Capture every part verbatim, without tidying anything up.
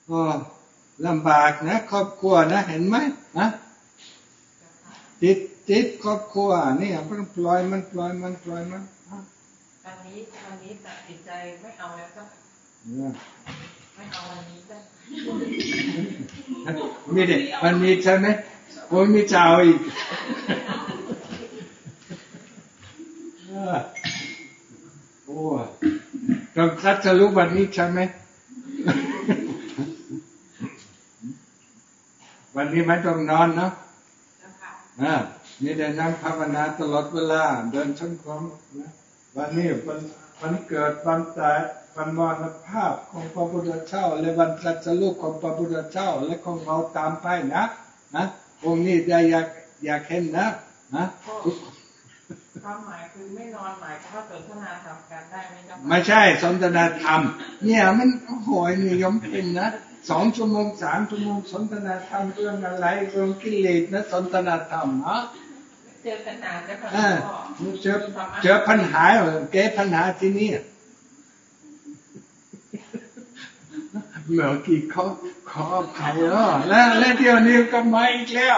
ก็ลำบากนะครอบครัวนะเห็นไหมนะติดติดครอบครัวนี่มันปล่อยมันปล่อยมันปล่อยมันวันนี้วันนี้ตัดสินใจไม่เอาแล้วจ้ะไม่เอาวันนี้จ้ะมีเด็กมันมีใช่ไหมโอ้ยมีเจ้าอีกโอ้ต้องคัดสรุปวันนี้ใช่ไหมวันนี้ไม่ต้องนอนเนาะอ่ามีแต่นั่งภาวนาตลอดเวลาเดินชมกรมนะวันนี้วันวันเกิดวันตายวันมรณภาพของพระพุทธเจ้าและวันตรัสรู้ของพระพุทธเจ้าและของเราตามไปนะนะองค์นี้ได้อยากอยากเห็นนะนะความหมายคือไม่นอนหมายถ้าสนทนาธรรมกันได้ไหมครับไม่ใช่สนทนาธรรมเนี่ยมันโหยนิยมเป็นนะสองชั่วโมงสามชั่วโมงสนทนาธรรมเรื่องอะไรเรื่องกิเลสนะสนทนาธรรมนะเจอปัญหาแล้วก็เจอเจอปัญหาแก้ปัญหาที่นี่เมื่อกี้เขาขออภัยแล้วแล้วแล้วเดี๋ยวนี้ก็มาอีกแล้ว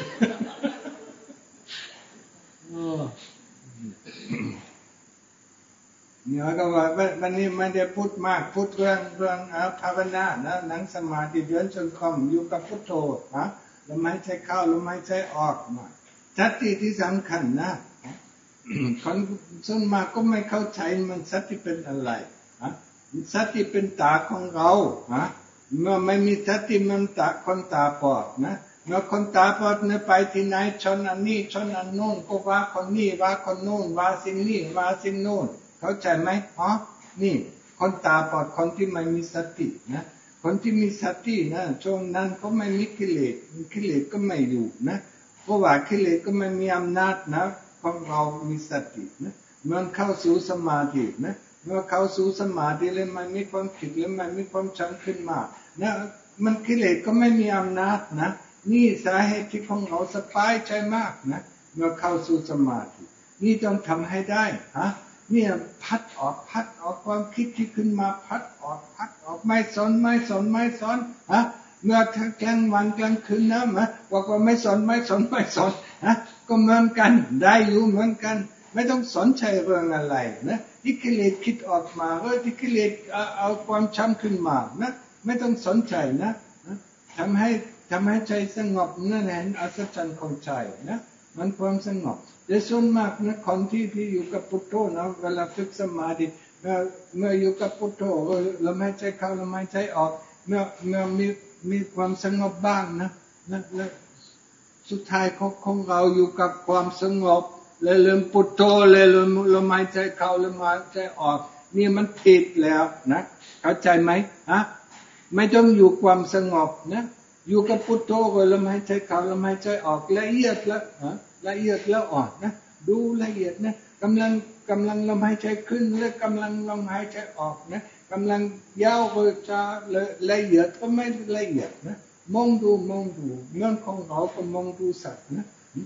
เนี่ยก็ว่าวันนี้ไม่ได้พูดมากพูดเรื่องเรื่องภาวนานะนั่งสมาธิเดินจงกรมอยู่กับพุทโธนะลมหายใจเข้าลมหายใจออกมาสติที่สำคัญนะคนส่วนมากก็ไม่เข้าใจมันสติเป็นอะไรนะสติเป็นตาของเรานะเมื่อไม่มีสติมันตาคนตาบอดนะเมื่อคนตาบอดเนี่ยไปที่ไหนชนอันนี้ชนอันโน้นก็ว่าคนนี้ว่าคนโน้นว่าสิ่งนี้ว่าสิ่งโน้นเข้าใจไหมอ๋อนี่คนตาบอดคนที่ไม่มีสตินะคนที่มีสตินะช่วงนั้นเขาไม่มีกิเลสกิเลสก็ไม่อยู่นะเพราะว่ากิเลสก็ไม่มีอำนาจนะของเรามีสตินะเมื่อเข้าสู่สมาธินะเมื่อเข้าสู่สมาธิแล้วมันมีความคิดแล้วมันมีความจำขึ้นมานะมันกิเลสก็ไม่มีอำนาจนะนี่สาเหตุที่ของเราสบายใจมากนะเมื่อเข้าสู่สมาธินี่ต้องทำให้ได้ฮะเนี่ยพัดออกพัดออกความคิดที่ขึ้นมาพัดออกพัดออกไม่สนไม่สนไม่สนฮะเมื่อกลางวันกลางคืนนะมะบอกว่าไม่สนไม่สนไม่สนฮะก็เหมือนกันได้อยู่เหมือนกันไม่ต้องสนใจเรื่องอะไรนะที่กิเลสคิดออกมาเออที่กิเลสเอาความช้ำขึ้นมานะไม่ต้องสนใจนะทำให้ทำให้ใจสงบนั่นแหละอัศจรรย์ของใจนะมันความสงบแต่ส่วนมากนะคนที่ที่อยู่กับพุทโธนะเวลาฝึกสมาธิเมื่อเมื่ออยู่กับพุทโธลมหายใจเข้าลมหายใจออกเมื่อเมื่อมีมีความสงบบ้างนะนะและสุดท้ายของของเราอยู่กับความสงบเลยลืมพุทโธเลยลืมลมหายใจเข้าลมหายใจออกนี่มันผิดแล้วนะเข้าใจไหมฮะไม่ต้องอยู่ความสงบนะอยู่กับพุทโธก็ลมหายใจเข้าลมหายใจออกละเอียดแล้วฮะละเอียดแล้วอ่อนนะดูละเอียดนะกำลังกำลังลมหายใจขึ้นและกำลังลมหายใจออกนะกำลังยาวก็จะละเอียดก็ไม่ละเอียดนะมองดูมองดูเรื่องของเราก็มองดูสัตว์นะ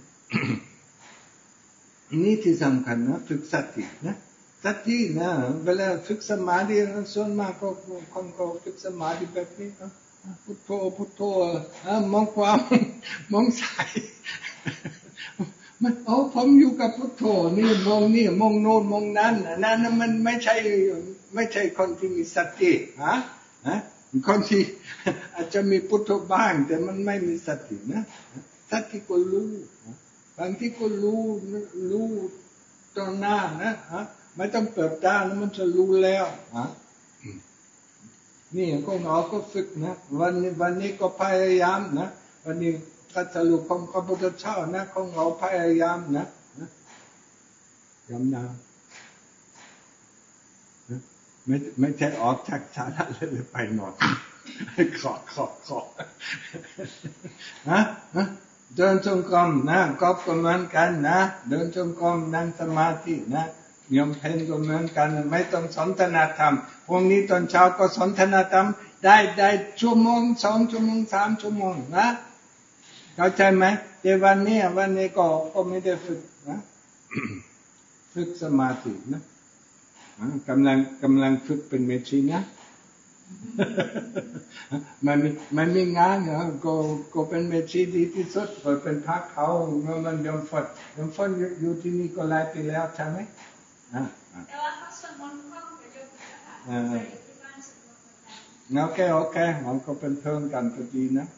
นี่ที่สำคัญนะฝึกสตินะสตินะเวลาฝึกสมาธิส่วนมากก็คนก็ฝึกสมาธิแบบนี้นะพุทโธพุทโธมองความมองสายมันเอาผมอยู่กับพุทโธนี่มองนี่มองโน้นมองนั้นนั่นมันไม่ใช่ไม่ใช่คนที่มีสติฮะฮะคนที่อาจจะมีพุทโธบ้างแต่มันไม่มีสตินะสติก็รู้บางที่ก็รู้รู้ตอนหน้านะฮะไม่ต้องเปิดตาแล้วมันจะรู้แล้วฮะนี่ก็เราก็ฝึกนะวันนี้วันนี้ก็พยายามนะวันนี้ตรัสรู้ของพระพุทธเจ้านะของเราพยายามนะยำนาไม่ไม่ใช่ออกจากชาละเลยไปหมดขอขอขอฮะเดินจงกรมนะก็เหมือนกันนะเดินจงกรมนั่งสมาธินะยมเพนก็เหมือนกันไม่ต้องสนทนาธรรมพวกนี้ตอนเช้าก็สนทนาธรรมได้ได้ชั่วโมงสองชั่วโมงสามชั่วโมงนะเข้าใจไหมแต่วันนี้วันนี้ก็ก็ไม่ได้ฝึกนะฝึกสมาธินะกำลังกำลังฝึกเป็นเมชีนะมันมันมีงานเหรอก็ก็เป็นเมชีดีที่สุดก็เป็นพักเขามันยอมฝนยอมฝนอยู่ที่นี่ก็หลายปีแล้วใช่ไหมแต่ว่าเขาส่วนมนต์เขาก็จะโอเคโอเคมันก็เป็นเพื่อนกันก็ดีนะ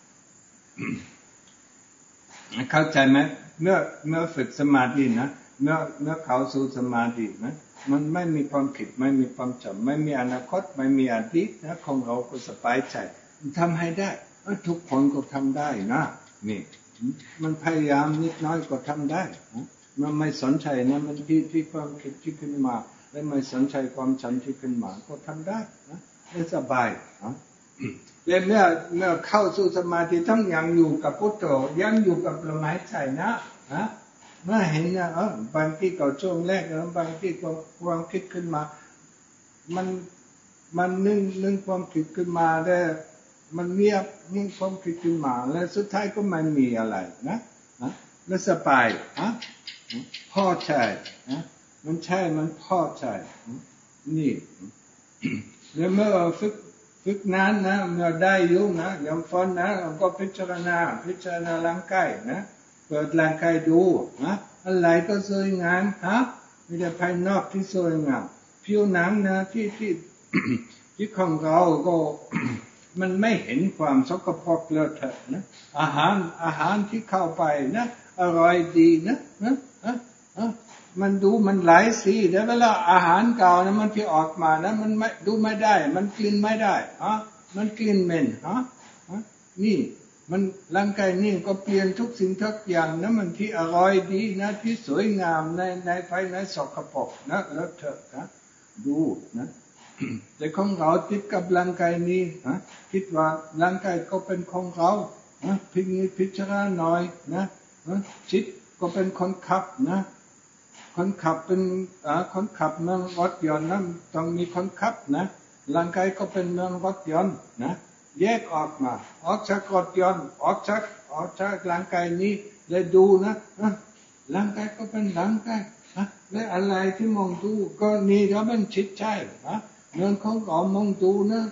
เข้าใจไหมเมื่อเมื่อฝึกสมาธินะเมื่อเมื่อเขาสู่สมาธินะมันไม่มีความคิดไม่มีความจำไม่มีอนาคตไม่มีอดีตนะของเราก็สบายใจทำให้ได้ทุกคนก็ทำได้นะนี่มันพยายามนิดน้อยก็ทำได้มันไม่สนใจนะมันที่ที่ความคิดที่ขึ้นมาและไม่สนใจความจำที่ขึ้นมาก็ทำได้นะได้สบายนะและเมื่อเมื่อเข้าสู่สมาธิต้องยังอยู่กับพุทโธยังอยู่กับลมหายใจนะนะเมื่อเห็นนะเออบางทีก็ช่วงแรกนะบางทีก็ความคิดขึ้นมามันมันนึ่งนึ่งความคิดขึ้นมาได้มันเงียบนิ่งความคิดขึ้นมาแล้วสุดท้ายก็ไม่มีอะไรนะนะแล้วสบายนะพอใจนะมันใช่มันพอใจนี่แล้วเมื่อฝึกฝึกนั้นนะเมื่อได้ยุ่งนะอย่างฟันนะเราก็พิจารณาพิจารณาร่างกายนะเปิดร่างกายดูนะอะไรก็สวยงามฮะไม่ได้ภายนอกที่สวยงามผิวหนังนะที่ที่ที่ของเราก็มันไม่เห็นความสกปรกเลอะเทอะนะอาหารอาหารที่เข้าไปนะอร่อยดีนะนะนะนะมันดูมันหลายสีแต่เวลาอาหารเก่านะมันที่ออกมานะมันไม่ดูไม่ได้มันกลิ่นไม่ได้ฮะมันกลิ่นเหม็นฮะนี่มันร่างกายนี่ก็เปลี่ยนทุกสิ่งทุกอย่างนะมันที่อร่อยดีนะที่สวยงามในในภายในสกปรกนะเลอะเทอะนะดูนะแต่ของเราติดกับร่างกายนี้นะคิดว่าร่างกายก็เป็นของเรานะพิจิตรพิจารณาหน่อยนะจิตก็เป็นคนขับนะคนขับเป็นอ่าคนขับเมืองรถยนต์นะต้องมีคนขับนะร่างกายก็เป็นเมืองรถยนต์นะแยกออกมาออกจากรถยนต์ออกจากออกจากร่างกายนี้เลยดูนะร่างกายก็เป็นร่างกายนะและอะไรที่มองดูก็นี่ก็เป็นจิตใจนะเรื่องของเรามองดูนะ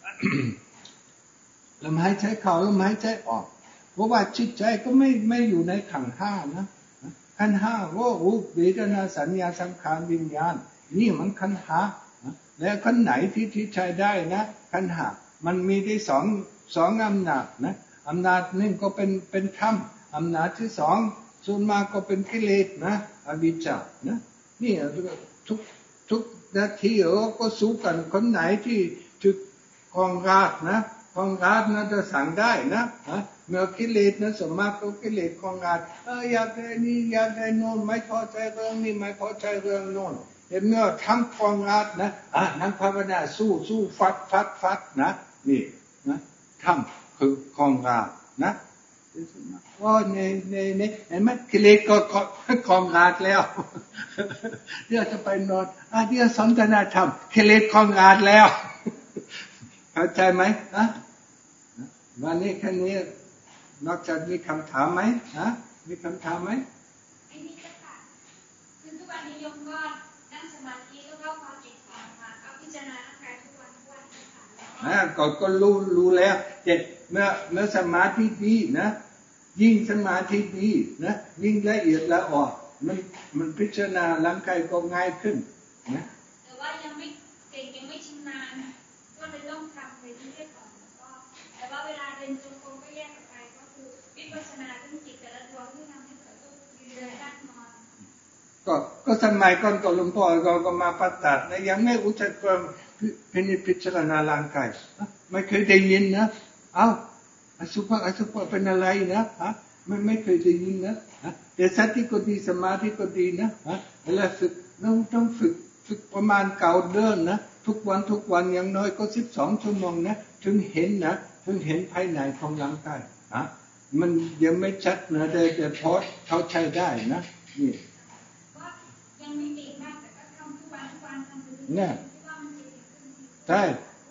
ลมหายใจเข้าลมหายใจออกเพราะว่าจิตใจก็ไม่ไม่อยู่ในขันธ์ห้านะขันธ์ห้าว่ารูปเวทนาสัญญาสังขารวิญญาณนี่มันขันธ์ห้าแล้วขันธ์ไหนที่ที่ใช้ได้นะขันธ์ห้ามันมีได้สองสองอำนาจนะอำนาจหนึ่งก็เป็นเป็นธรรมอำนาจที่สองส่วนมากก็เป็นกิเลสนะอวิชชานะนี่ทุกทุกนาทีเราก็สู้กันคนไหนที่จุดครองราชนะครองราชนะจะสั่งได้นะเมื่อกิเลสนะสมมากก็กิเลสครองราชเอออยากได้นี่อยากได้โน่นไม่พอใจเรื่องนี้ไม่พอใจเรื่องโน่นเมื่อทำครองราชนะอ่ะนั่งภาวนาสู้สู้ฟัดฟัดฟัดนะนี่นะทำคือครองราชนะอ๋อในในในเห็นไหมกิเลสก็ครองราชแล้วเดี๋ยวจะไปนอนอ่ะเดี๋ยวสนทนาธรรมกิเลสครองราชแล้วเข้าใจไหมนะวันนี้แค่นี้นอกจากมีคำถามไหมนะมีคำถามไหมไม่มีค่ะคือทุกวันนี้โยมก็นั่งสมาธิแล้วก็ความจิตของมาก็พิจารณาร่างกายทุกวันทุกวันค่ะนะก็ก็รู้รู้แล้วเจ็ดเมื่อเมื่อสมาธิดีนะยิ่งสมาธิดีนะยิ่งละเอียดละออกมันมันพิจารณาร่างกายก็ง่ายขึ้นนะแต่ว่ายังไม่เก่งยังไม่ชำนาญก็เลยต้องทำไปเรื่อยๆก่อนแล้วก็แต่ว่าเวลาเดินจงกรมก็แยกออกไปก็คือวิปัสสนาเรื่องจิตแต่ละดวงที่ทำให้เกิดรูปยืนเดินนั่งนอนก็ก็สมัยก่อนก็หลวงพ่อก็ก็มาปฏิบัตินะยังไม่รู้จักความพินิจพิจารณาร่างกายไม่เคยได้ยินนะเอ้าอสุภะอสุภะเป็นอะไรนะฮะไม่ไม่เคยได้ยินนะแต่สติก็ดีสมาธิก็ดีนะฮะเวลาฝึกต้องต้องฝึกฝึกประมาณเก้าเดือนนะทุกวันทุกวันอย่างน้อยก็สิบสองชั่วโมงนะถึงเห็นนะถึงเห็นภายในของร่างกายฮะมันยังไม่ชัดนะแต่แต่พอเขาใช้ได้นะนี่ยังไม่ดีมากแต่ก็ทำทุกวันทุกวันทำทุกวันเนี่ยใช่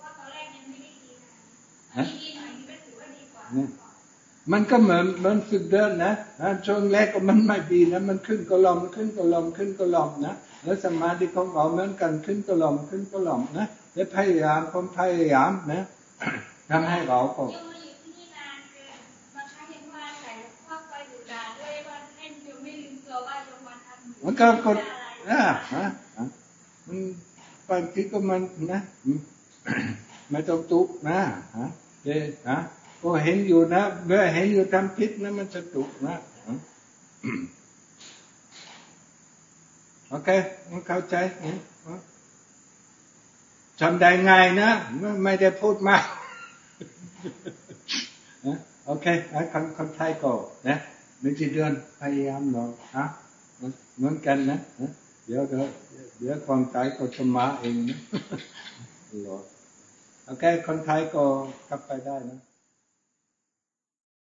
มันก็เหมือนมันฝึกเดินนะช่วงแรกก็มันไม่ดีนะมันขึ้นก็ลมขึ้นก็ลมขึ้นก็ลมนะแล้วสมาธิของเราเหมือนกันขึ้นก็ลมขึ้นก็ลมนะและพยายามผมพยายามนะทำให้เราก็มันก็กดนะฮะมันบางทีก็มันนะไม่ต้องตุกนะฮะเดี๋ยวนะก็เห็นอยู่นะเมื่อเห็นอยู่ทำผิดนะมันจะตุกนะโอเคมันเข้าใจทำได้ง่ายนะไม่ได้พูดมากโอเคคนคนไทยก็นะหนึ่งเดือนพยายามหน่อยนะเหมือนกันนะเดี๋ยวเดี๋ยวเดี๋ยวคนไทยก็จะมาเองนะโอเคคนไทยก็กลับไปได้นะ